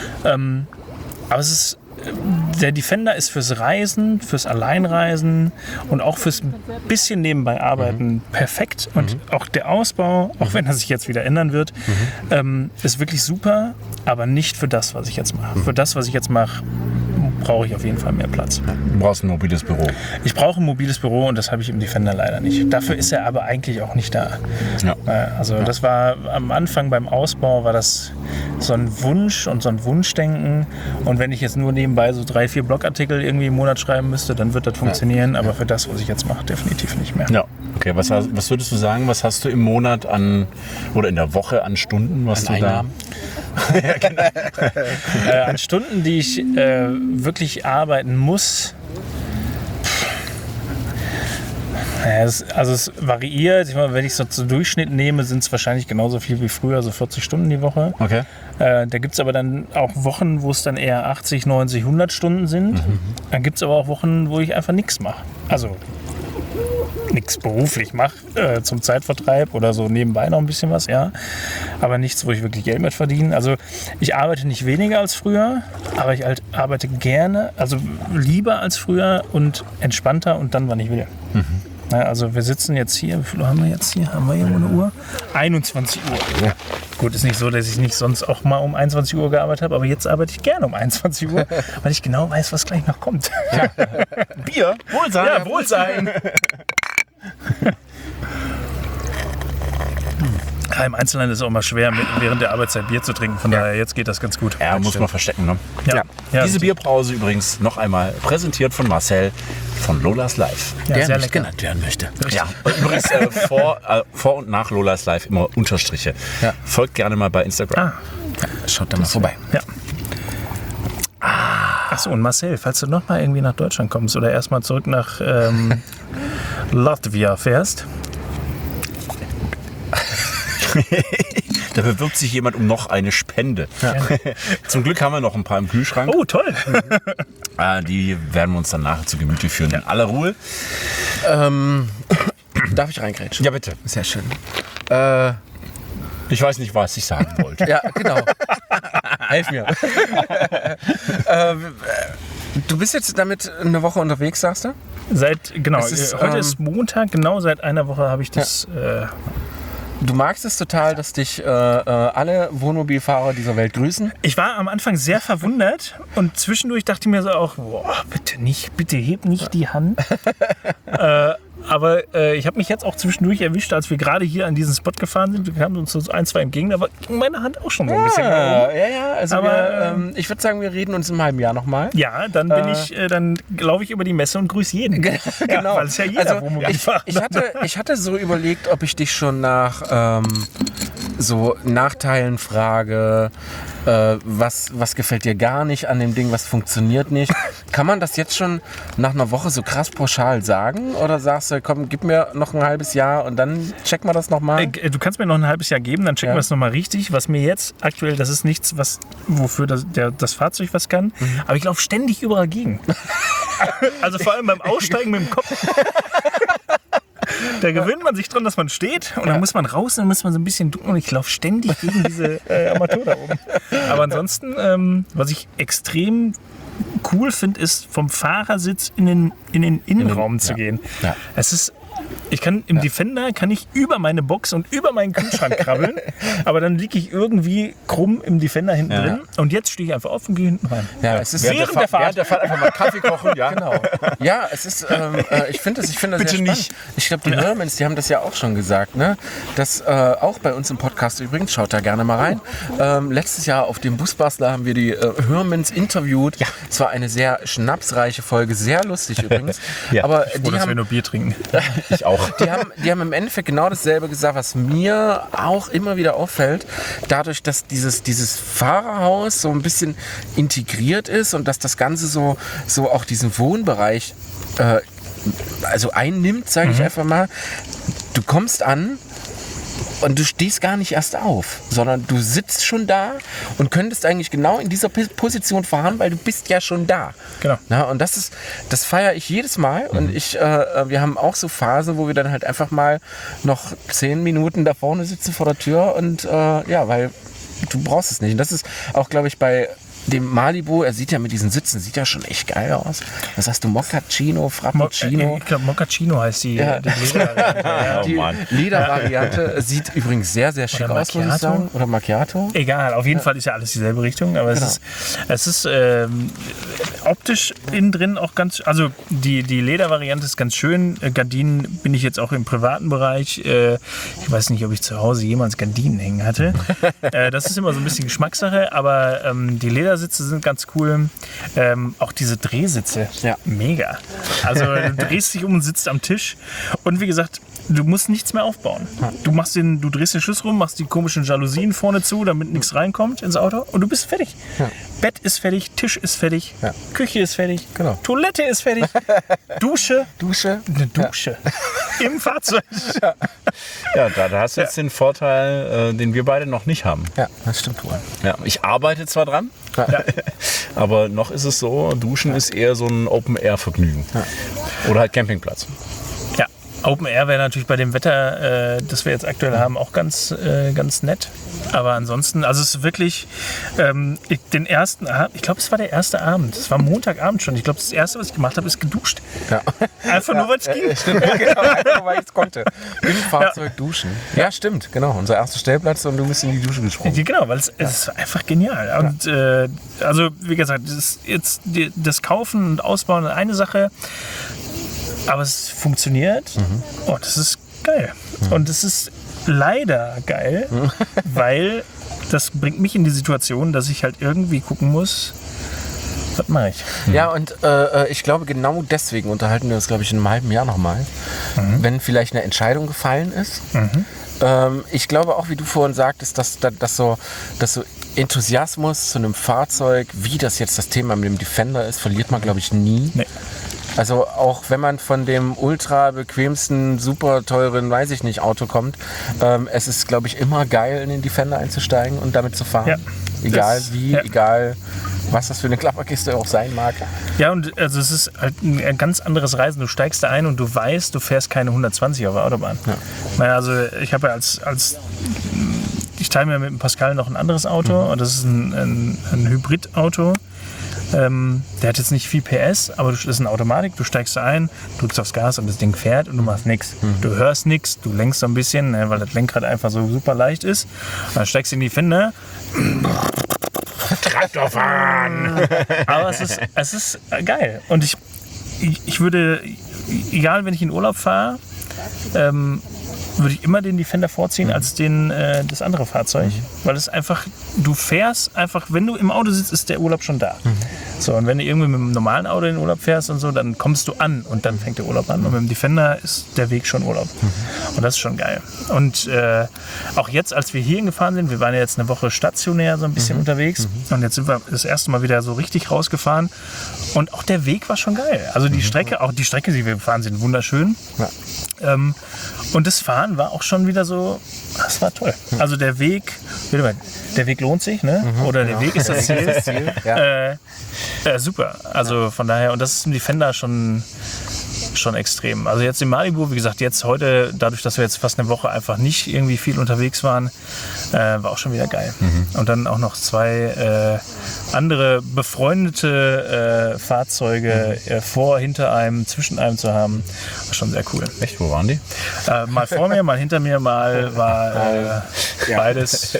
Aber es ist, der Defender ist fürs Reisen, fürs Alleinreisen und auch fürs bisschen nebenbei arbeiten perfekt. Und auch der Ausbau, auch wenn er sich jetzt wieder ändern wird, ist wirklich super, aber nicht für das, was ich jetzt mache. Für das, was ich jetzt mache, brauche ich auf jeden Fall mehr Platz. Du brauchst ein mobiles Büro. Ich brauche ein mobiles Büro und das habe ich im Defender leider nicht. Dafür ist er aber eigentlich auch nicht da. Ja. Also das war am Anfang beim Ausbau, war das so ein Wunsch und so ein Wunschdenken. Und wenn ich jetzt nur nebenbei so 3-4 Blogartikel irgendwie im Monat schreiben müsste, dann wird das funktionieren. Aber für das, was ich jetzt mache, definitiv nicht mehr. Ja, okay. Was würdest du sagen, was hast du im Monat oder in der Woche an Stunden, was an du Einnahmen? Ja, genau. An Stunden, die ich wirklich arbeiten muss. Es variiert. Ich meine, wenn ich so zu Durchschnitt nehme, sind es wahrscheinlich genauso viel wie früher, so 40 Stunden die Woche. Okay. Da gibt es aber dann auch Wochen, wo es dann eher 80, 90, 100 Stunden sind. Dann gibt es aber auch Wochen, wo ich einfach nichts mache. Also nichts beruflich mache, zum Zeitvertreib oder so nebenbei noch ein bisschen was, ja. Aber nichts, wo ich wirklich Geld mit verdiene. Also ich arbeite nicht weniger als früher, aber ich arbeite gerne, also lieber als früher und entspannter und dann, wann ich will. Ja, also wir sitzen jetzt hier, wie viel Uhr haben wir jetzt hier? Haben wir hier eine Uhr? 21 Uhr. Ja. Gut, ist nicht so, dass ich nicht sonst auch mal um 21 Uhr gearbeitet habe, aber jetzt arbeite ich gerne um 21 Uhr, weil ich genau weiß, was gleich noch kommt. Ja. Bier, Wohlsein. Ja, Wohlsein. Ja, im Einzelnen ist es auch mal schwer, während der Arbeitszeit Bier zu trinken. Von daher, jetzt geht das ganz gut. Ja, muss man verstecken, ne? Ja. Diese Bierpause übrigens noch einmal präsentiert von Marcel von Lolas Live. Ja, Der sehr nicht lecker. genannt werden möchte. Ja, und übrigens vor und nach Lolas Live immer Unterstriche. Ja. Folgt gerne mal bei Instagram. Schaut da mal vorbei. Ja. Achso, und Marcel, falls du noch mal irgendwie nach Deutschland kommst oder erstmal zurück nach Latvia fährst. Da bewirbt sich jemand um noch eine Spende. Ja. Zum Glück haben wir noch ein paar im Kühlschrank. Oh, toll. Die werden wir uns dann nachher zu Gemüte führen. In aller Ruhe. Darf ich reingrätschen? Ja, bitte. Sehr schön. Ich weiß nicht, was ich sagen wollte. Ja, genau. Helf mir. Du bist jetzt damit eine Woche unterwegs, sagst du? Heute ist Montag, genau seit einer Woche habe ich das. Du magst es total, dass dich alle Wohnmobilfahrer dieser Welt grüßen? Ich war am Anfang sehr verwundert und zwischendurch dachte ich mir so auch, boah, bitte heb nicht die Hand. Aber ich habe mich jetzt auch zwischendurch erwischt, als wir gerade hier an diesen Spot gefahren sind. Wir kamen uns so 1, 2 entgegen, da war meine Hand auch schon so ein bisschen. Ja, also ich würde sagen, wir reden uns im halben Jahr nochmal. Ja, dann dann laufe ich über die Messe und grüße jeden. Genau. Ja, weil es ja jeder Wohnmobilfahrer ich hatte so überlegt, ob ich dich schon nach so Nachteilen frage, was gefällt dir gar nicht an dem Ding, was funktioniert nicht. Kann man das jetzt schon nach einer Woche so krass pauschal sagen? Oder sagst du, komm, gib mir noch ein halbes Jahr und dann checken wir das nochmal? Du kannst mir noch ein halbes Jahr geben, dann checken wir es nochmal richtig. Was mir jetzt aktuell, das ist nichts, wofür das Fahrzeug was kann, aber ich laufe ständig überall gegen. Also vor allem beim Aussteigen mit dem Kopf. Da gewöhnt man sich dran, dass man steht und dann muss man raus und dann muss man so ein bisschen ducken und ich laufe ständig gegen diese Armatur da oben. Aber ansonsten, was ich extrem cool finde, ist vom Fahrersitz in den Innenraum zu gehen. Ja. Es ist Ich kann im Defender über meine Box und über meinen Kühlschrank krabbeln, aber dann liege ich irgendwie krumm im Defender hinten drin und jetzt stehe ich einfach auf und gehe hinten rein. Ja, es ist während der Fahrt einfach mal Kaffee kochen, ja. Genau. Ja, es ist, ich finde das Bitte sehr spannend. nicht. Ich glaube, die Hörmans, die haben das ja auch schon gesagt, ne? Das auch bei uns im Podcast übrigens, schaut da gerne mal rein. Letztes Jahr auf dem Busbastler haben wir die Hörmans interviewt. Ja. Es war eine sehr schnapsreiche Folge, sehr lustig übrigens. Ja. Aber dass wir nur Bier trinken. Ich auch. Die haben im Endeffekt genau dasselbe gesagt, was mir auch immer wieder auffällt. Dadurch, dass dieses Fahrerhaus so ein bisschen integriert ist und dass das Ganze so auch diesen Wohnbereich also einnimmt, sage ich einfach mal. Du kommst an und du stehst gar nicht erst auf, sondern du sitzt schon da und könntest eigentlich genau in dieser Position fahren, weil du bist ja schon da. Genau. Na, und das feiere ich jedes Mal. Und wir haben auch so Phasen, wo wir dann halt einfach mal noch 10 Minuten da vorne sitzen vor der Tür und weil du brauchst es nicht. Und das ist auch, glaube ich, bei dem Malibu, er sieht ja mit diesen Sitzen, sieht ja schon echt geil aus. Was hast du? Mochaccino, Frappuccino? Ich glaube, Mochaccino heißt die Ledervariante. Die Ledervariante sieht übrigens sehr, sehr schick aus, muss ich sagen. Oder Macchiato? Egal, auf jeden Fall ist ja alles dieselbe Richtung, aber es ist optisch innen drin auch ganz, also die Ledervariante ist ganz schön. Gardinen bin ich jetzt auch im privaten Bereich. Ich weiß nicht, ob ich zu Hause jemals Gardinen hängen hatte. Das ist immer so ein bisschen Geschmackssache, aber die Ledersitze sind ganz cool. Auch diese Drehsitze, mega. Also du drehst dich um und sitzt am Tisch und wie gesagt, du musst nichts mehr aufbauen. Du drehst den Schlüssel rum, machst die komischen Jalousien vorne zu, damit nichts reinkommt ins Auto und du bist fertig. Ja. Bett ist fertig, Tisch ist fertig, Küche ist fertig, Toilette ist fertig, Dusche. Eine Dusche. Im Fahrzeug. Ja, da hast du jetzt den Vorteil, den wir beide noch nicht haben. Ja, das stimmt wohl. Ja, ich arbeite zwar dran, aber noch ist es so, Duschen ist eher so ein Open-Air-Vergnügen. Ja. Oder halt Campingplatz. Open Air wäre natürlich bei dem Wetter, das wir jetzt aktuell haben, auch ganz nett. Aber ansonsten, also es ist wirklich den ersten Abend, ich glaube, es war der erste Abend. Es war Montagabend schon. Ich glaube, das erste, was ich gemacht habe, ist geduscht. Ja. Einfach nur, weil es ging. Stimmt, genau, einfach weil ich es konnte. Im Fahrzeug duschen. Ja, stimmt, genau. Unser erster Stellplatz und du bist in die Dusche gesprungen. Genau, weil es ist einfach genial. Und also, wie gesagt, das Kaufen und Ausbauen ist eine Sache. Aber es funktioniert und das ist geil. Und es ist leider geil, weil das bringt mich in die Situation, dass ich halt irgendwie gucken muss, was mache ich. Ja, und ich glaube, genau deswegen unterhalten wir uns, glaube ich, in einem halben Jahr nochmal, wenn vielleicht eine Entscheidung gefallen ist. Ich glaube auch, wie du vorhin sagtest, dass so Enthusiasmus zu einem Fahrzeug, wie das jetzt das Thema mit dem Defender ist, verliert man, glaube ich, nie. Nee. Also auch wenn man von dem ultra bequemsten, super teuren, weiß ich nicht, Auto kommt, es ist, glaube ich, immer geil, in den Defender einzusteigen und damit zu fahren. Ja. Egal wie, egal was das für eine Klapperkiste auch sein mag. Ja, und also es ist halt ein ganz anderes Reisen. Du steigst da ein und du weißt, du fährst keine 120 auf der Autobahn. Ja. Also ich habe ja ich teile mir mit dem Pascal noch ein anderes Auto und das ist ein Hybridauto. Der hat jetzt nicht viel PS, aber das ist eine Automatik. Du steigst da ein, drückst aufs Gas und das Ding fährt und du machst nichts. Du hörst nichts, du lenkst so ein bisschen, weil das Lenkrad einfach so super leicht ist. Und dann steigst du in die Fender. Traktor fahren! Aber es ist geil. Und ich würde, egal wenn ich in Urlaub fahre, würde ich immer den Defender vorziehen als das andere Fahrzeug. Weil es einfach, du fährst einfach, wenn du im Auto sitzt, ist der Urlaub schon da. So, und wenn du irgendwie mit einem normalen Auto in den Urlaub fährst und so, dann kommst du an und dann fängt der Urlaub an. Und mit dem Defender ist der Weg schon Urlaub. Und das ist schon geil. Und auch jetzt, als wir hierhin gefahren sind, wir waren ja jetzt eine Woche stationär so ein bisschen unterwegs und jetzt sind wir das erste Mal wieder so richtig rausgefahren und auch der Weg war schon geil. Also die Strecke, die wir gefahren sind, wunderschön. Ja. Und das Fahren war auch schon wieder so, das war toll. Also der Weg lohnt sich, ne? Oder der Weg ist das Ziel. Super. Also von daher, und das ist im Defender schon extrem. Also jetzt in Malibu, wie gesagt, jetzt heute, dadurch, dass wir jetzt fast eine Woche einfach nicht irgendwie viel unterwegs waren, war auch schon wieder geil. Und dann auch noch 2 andere befreundete Fahrzeuge hinter einem, zwischen einem zu haben, war schon sehr cool. Echt, wo waren die? Mal vor mir, mal hinter mir, mal war beides.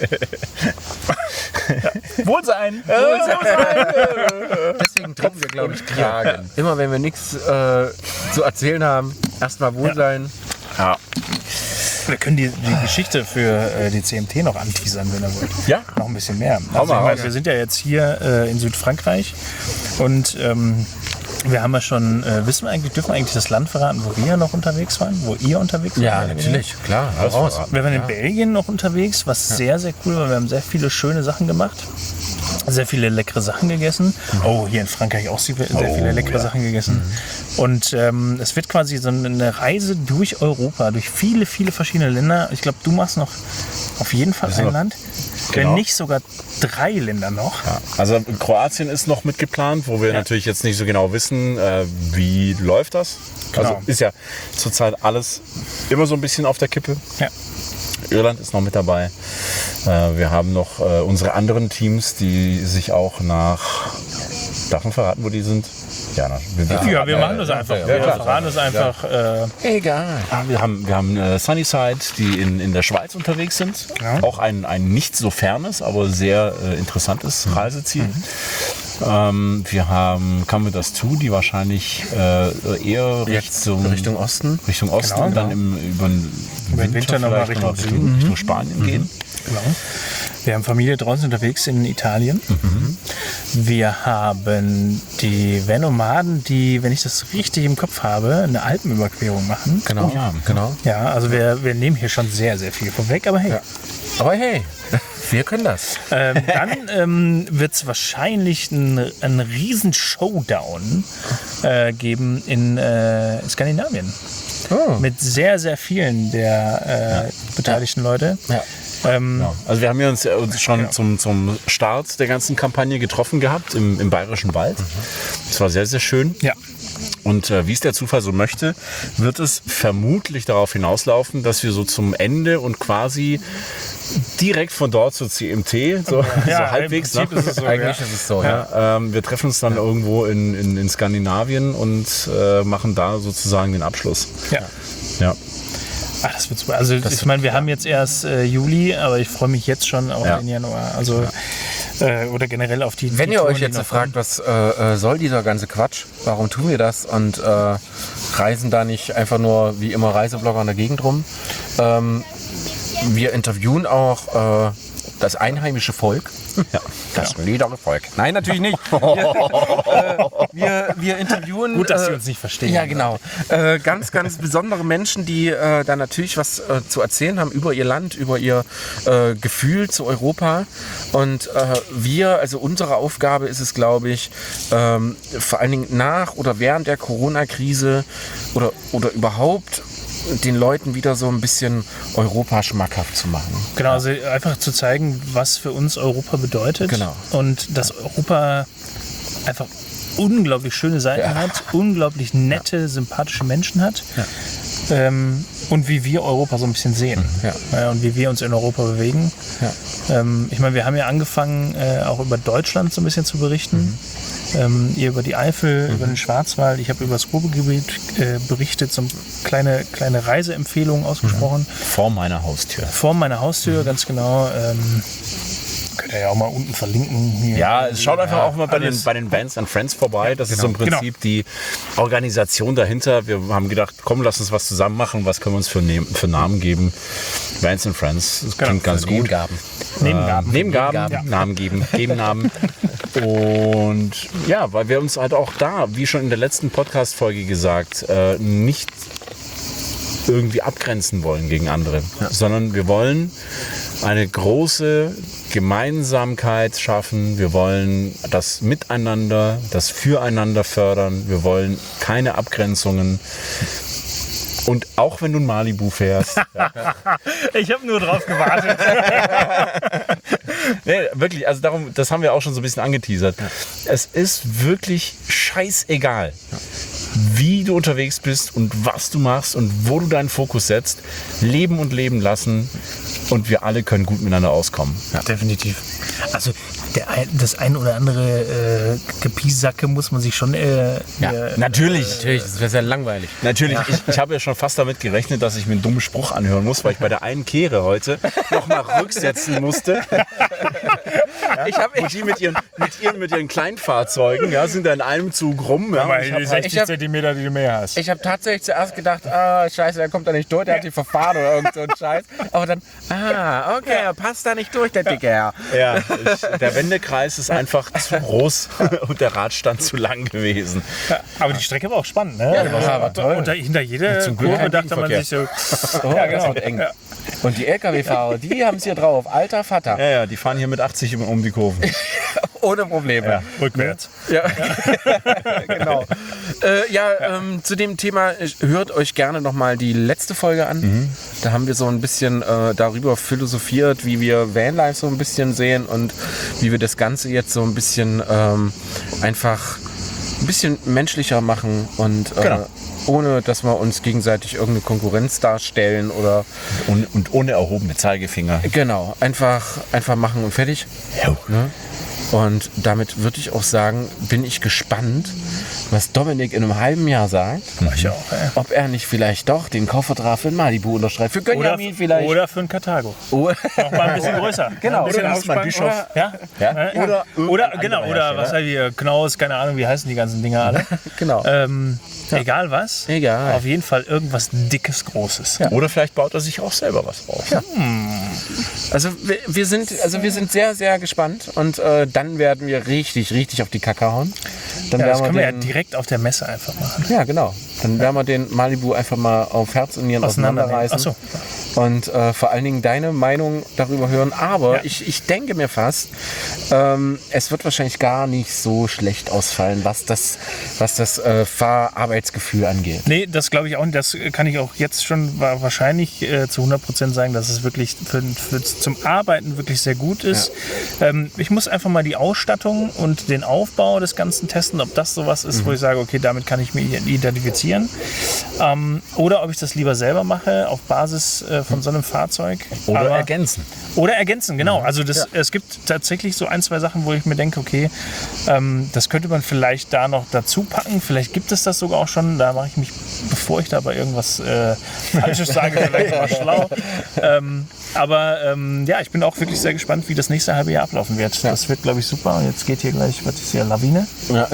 Wohlsein! Deswegen trinken wir, glaube ich, Kragen. Immer wenn wir nichts zu erzählen haben, erstmal Wohlsein. Ja. Wir können die Geschichte für die CMT noch anteasern, wenn ihr wollt. Ja. Noch ein bisschen mehr. Also, wir sind ja jetzt hier in Südfrankreich und wir haben ja schon, dürfen wir eigentlich das Land verraten, wo wir noch unterwegs waren? Wo ihr unterwegs wart? Ja, natürlich, klar. Raus. Wir waren in Belgien noch unterwegs, was sehr, sehr cool war. Wir haben sehr viele schöne Sachen gemacht. Sehr viele leckere Sachen gegessen. Oh, hier in Frankreich auch sehr viele leckere Sachen gegessen. Und es wird quasi so eine Reise durch Europa, durch viele, viele verschiedene Länder. Ich glaube, du machst noch auf jeden Fall ein Land. Wenn nicht sogar 3 Länder noch. Ja, also Kroatien ist noch mitgeplant, wo wir natürlich jetzt nicht so genau wissen, wie läuft das. Genau. Also ist ja zurzeit alles immer so ein bisschen auf der Kippe. Ja. Irland ist noch mit dabei. Wir haben noch unsere anderen Teams, die sich auch darf man verraten, wo die sind? Ja, wir machen das einfach. Wir verraten das einfach. Egal. Wir haben Sunnyside, die in der Schweiz unterwegs sind. Ja. Auch ein nicht so fernes, aber sehr interessantes Reiseziel. Wir haben Camvedas 2, die wahrscheinlich eher Richtung Osten. Richtung Osten und dann über den Winter nochmal Richtung Spanien gehen. Genau. Wir haben Familie draußen unterwegs in Italien. Wir haben die Van-Nomaden, die, wenn ich das richtig im Kopf habe, eine Alpenüberquerung machen. Genau. Ja, also wir nehmen hier schon sehr, sehr viel vorweg, aber hey. Ja. Aber hey, wir können das. Dann wird es wahrscheinlich einen riesen Showdown geben in Skandinavien. Mit sehr, sehr vielen der beteiligten Leute. Ja. Also wir haben uns schon zum Start der ganzen Kampagne getroffen gehabt im Bayerischen Wald. Das war sehr, sehr schön. Ja. Und wie es der Zufall so möchte, wird es vermutlich darauf hinauslaufen, dass wir so zum Ende und quasi direkt von dort zur CMT, so halbwegs. Ist es so, eigentlich ist es so, ja. Wir treffen uns dann irgendwo in Skandinavien und machen da sozusagen den Abschluss. Ja. Ach, das wird super. Also ich meine, wir haben jetzt erst Juli, aber ich freue mich jetzt schon auf den Januar. Also oder generell auf die. Wenn ihr euch jetzt fragt, was soll dieser ganze Quatsch? Warum tun wir das? Und reisen da nicht einfach nur wie immer Reiseblogger in der Gegend rum? Wir interviewen auch das einheimische Volk. Ja, das niedere Volk. Nein, natürlich nicht. Wir interviewen... Gut, dass Sie uns nicht verstehen. Ja, genau. Ganz, ganz besondere Menschen, die da natürlich was zu erzählen haben über ihr Land, über ihr Gefühl zu Europa. Und unsere Aufgabe ist es, glaube ich, vor allen Dingen nach oder während der Corona-Krise oder überhaupt den Leuten wieder so ein bisschen Europa schmackhaft zu machen. Genau, also einfach zu zeigen, was für uns Europa bedeutet. Genau. Und dass Europa einfach unglaublich schöne Seiten hat, unglaublich nette, sympathische Menschen hat. Ja. Und wie wir Europa so ein bisschen sehen. Ja. Und wie wir uns in Europa bewegen. Ja. Ich meine, wir haben ja angefangen, auch über Deutschland so ein bisschen zu berichten. Ihr über die Eifel, über den Schwarzwald. Ich habe über das Ruhrgebiet berichtet, so kleine Reiseempfehlungen ausgesprochen. Vor meiner Haustür. Vor meiner Haustür, ganz genau. Könnt ihr ja auch mal unten verlinken. Hier. Ja, schaut einfach auch mal bei den Bands and Friends vorbei. Das ist im Prinzip die Organisation dahinter. Wir haben gedacht, komm, lass uns was zusammen machen. Was können wir uns für Namen geben? Bands and Friends, das klingt ganz gut. Nebengaben. Ja. Namen geben, Namen. Und ja, weil wir uns halt auch da, wie schon in der letzten Podcast-Folge gesagt, nicht irgendwie abgrenzen wollen gegen andere, sondern wir wollen eine große Gemeinsamkeit schaffen. Wir wollen das Miteinander, das Füreinander fördern. Wir wollen keine Abgrenzungen. Und auch wenn du in Malibu fährst. Ich habe nur drauf gewartet. Nee, wirklich, also darum, das haben wir auch schon so ein bisschen angeteasert. Es ist wirklich scheißegal, wie du unterwegs bist und was du machst und wo du deinen Fokus setzt. Leben und leben lassen und wir alle können gut miteinander auskommen. Ja. Definitiv. Also das ein oder andere Gepiesacke muss man sich schon... Natürlich. Das wäre sehr langweilig. Natürlich. Ja. Ich habe ja schon fast damit gerechnet, dass ich mir einen dummen Spruch anhören muss, weil ich bei der einen Kehre heute nochmal rücksetzen musste. Und die mit ihren Kleinfahrzeugen sind da in einem Zug rum. Ja. Aber die 60 Zentimeter, die du mehr hast. Ich habe tatsächlich zuerst gedacht, scheiße, der kommt da nicht durch, der hat die verfahren oder irgend so ein Scheiß. Aber dann, okay, er passt da nicht durch, der dicke Herr. Ja, der Wendekreis ist einfach zu groß und der Radstand zu lang gewesen. Ja, aber die Strecke war auch spannend, ne? Ja, war toll. Und hinter jeder Kurve dachte man sich so, das wird eng. Ja. Und die LKW-Fahrer, die haben es hier drauf, alter Vater. Ja, die fahren hier mit 80 um die Kurven. Ohne Probleme. Ja, rückwärts. Ja, genau. Zu dem Thema, hört euch gerne nochmal die letzte Folge an. Da haben wir so ein bisschen darüber philosophiert, wie wir Vanlife so ein bisschen sehen und wie wir das Ganze jetzt so ein bisschen einfach ein bisschen menschlicher machen und ohne, dass wir uns gegenseitig irgendeine Konkurrenz darstellen oder... Und ohne erhobene Zeigefinger. Genau, einfach machen und fertig. Ja. Ne? Und damit würde ich auch sagen, bin ich gespannt, was Dominik in einem halben Jahr sagt. Ich auch, ob er nicht vielleicht doch den Kaufvertrag für Malibu unterschreibt. Für Gönjamin vielleicht. Oder für einen Karthago. Noch mal ein bisschen größer. Genau. Ein bisschen Oder Bischof. Oder was halt hier, Knaus, keine Ahnung, wie heißen die ganzen Dinger alle. Genau. Egal was. Egal. Auf jeden Fall irgendwas Dickes, Großes. Ja. Oder vielleicht baut er sich auch selber was auf. Ja. Also wir sind sehr, sehr gespannt und dann werden wir richtig auf die Kacke hauen. Dann das können wir ja direkt auf der Messe einfach machen. Ja, genau. Dann werden wir den Malibu einfach mal auf Herz und Nieren auseinanderreißen. Ach so. Und vor allen Dingen deine Meinung darüber hören. Aber ich denke mir fast, es wird wahrscheinlich gar nicht so schlecht ausfallen, was das Fahrarbeitsgefühl angeht. Nee, das glaube ich auch nicht. Das kann ich auch jetzt schon wahrscheinlich zu 100% sagen, dass es wirklich zum Arbeiten wirklich sehr gut ist. Ja. Ich muss einfach mal die Ausstattung und den Aufbau des Ganzen testen, ob das sowas ist, wo ich sage, okay, damit kann ich mich identifizieren. Oder ob ich das lieber selber mache, auf Basis von so einem Fahrzeug. Oder ergänzen. Oder ergänzen, genau. Also es gibt tatsächlich so ein, zwei Sachen, wo ich mir denke, okay, das könnte man vielleicht da noch dazu packen. Vielleicht gibt es das sogar auch schon. Da mache ich mich, bevor ich da bei irgendwas Falsches sage, vielleicht mal schlau. Ich bin auch wirklich sehr gespannt, wie das nächste halbe Jahr ablaufen wird. Ja. Das wird, glaube ich, super. Und jetzt geht hier gleich, was ist hier, Lawine? Ja.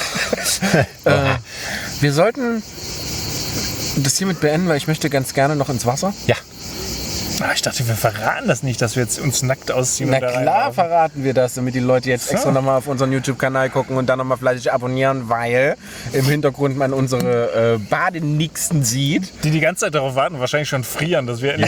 Wir sollten das hiermit beenden, weil ich möchte ganz gerne noch ins Wasser. Ja. Ich dachte, wir verraten das nicht, dass wir jetzt uns nackt ausziehen. Na klar verraten wir das, damit die Leute jetzt extra nochmal auf unseren YouTube-Kanal gucken und dann nochmal fleißig abonnieren, weil im Hintergrund man unsere Badenixen sieht. Die ganze Zeit darauf warten, wahrscheinlich schon frieren, dass wir... Genau.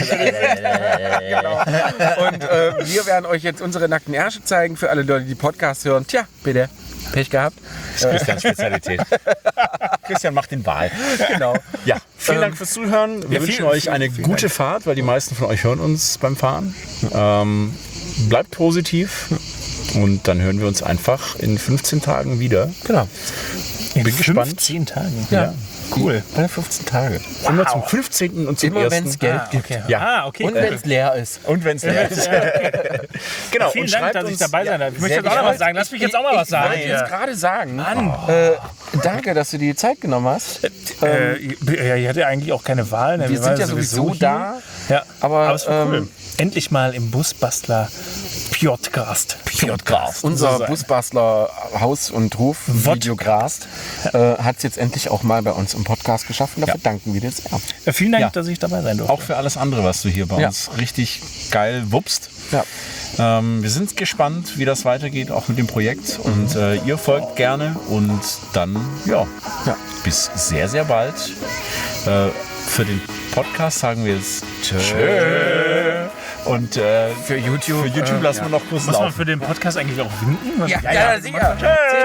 Und wir werden euch jetzt unsere nackten Ärsche zeigen, für alle Leute, die Podcasts hören. Tja, bitte. Pech gehabt. Das ist Christians Spezialität. Christian macht den Wal. Genau. Ja, Vielen Dank fürs Zuhören. Wir wünschen euch eine gute Fahrt, weil die meisten von euch hören uns beim Fahren. Bleibt positiv und dann hören wir uns einfach in 15 Tagen wieder. Genau. In Bin gespannt. 15 Tagen. Ja. Cool. Alle 15 Tage. Immer zum 15. und zum Immer 1. wenn es Geld gibt. Okay. Ja. Okay. Und wenn es leer ist. Und wenn es leer ist. Genau. Vielen und Dank, schreibt dass ich uns, dabei sein darf. Ich möchte sehr jetzt auch noch gerne. was sagen. Lass mich jetzt auch mal was sagen. Ich wollte jetzt gerade sagen, danke, dass du dir die Zeit genommen hast. Ich hatte eigentlich auch keine Wahl. Ne? Wir sind ja sowieso hier. da. Ja, Aber, es war cool. Endlich mal im Busbastler Podcast. Unser Busbastler Haus- und Hof-Videograst hat es jetzt endlich auch mal bei uns im Podcast geschafft. Und dafür danken wir dir sehr. Ja, vielen Dank, Ja. dass ich dabei sein durfte. auch für alles andere, was du hier bei uns richtig geil wuppst. Ja. Wir sind gespannt, wie das weitergeht, auch mit dem Projekt. Und ihr folgt gerne. Und dann, bis sehr, sehr bald. Für den Podcast sagen wir jetzt Tschö. Und für YouTube lassen wir noch kurz Muss man laufen. für den Podcast eigentlich auch winken? Ja, sicher.